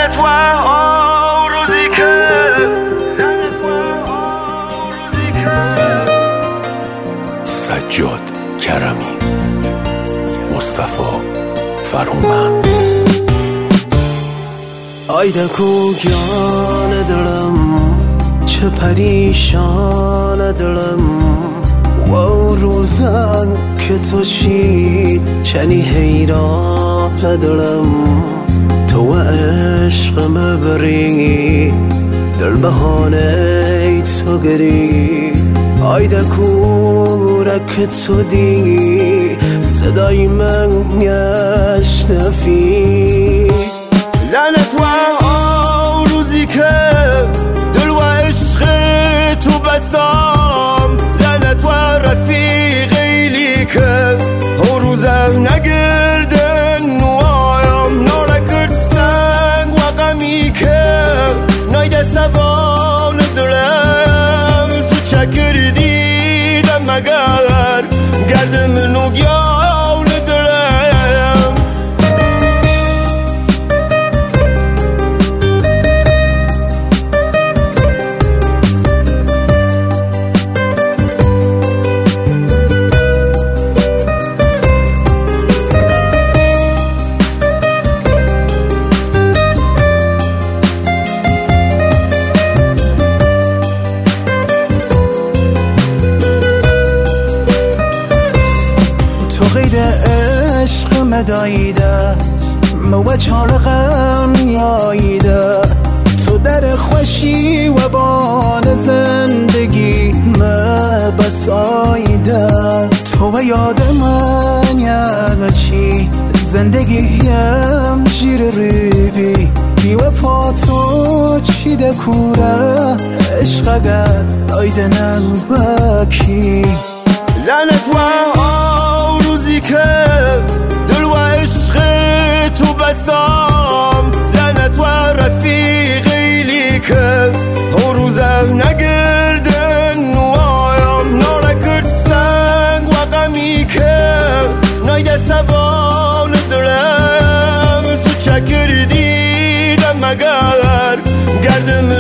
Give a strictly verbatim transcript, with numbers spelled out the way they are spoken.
سجاد کرمی، مصطفی فرومند. آیده کوگیان دلم، چه پریشان دلم، و روزن که تو شید چنی حیران دلم. تو عشق مبری دل بهانه تو گری. آیده کورک تو دی صدای من نشنفی. لعنت و روزی که دل و عشق تو بسام. لعنت و رفیقی لی که هر روزم نگردن نوایم. نارکرد سنگ و غمی که نایده سبان دلم. تو چکر دیدم مگر گردم نوگیان دلم. غیر عشق مدایده مو چالقم یایده. تو در خوشی و بان زندگی مبسایده. تو و یاد من یغچی زندگیم جیر ریبی. بی وفا تو چی دکوره عشق گد آیده نبکی. لعنت و روزی که دل و عشق تو بسام. لعنت و رفیقی لی که هر روزم نگردن نوایم. نارکرد سنگ و غمی که نایده سبان دلم. تو چکر دیدم مگر گردم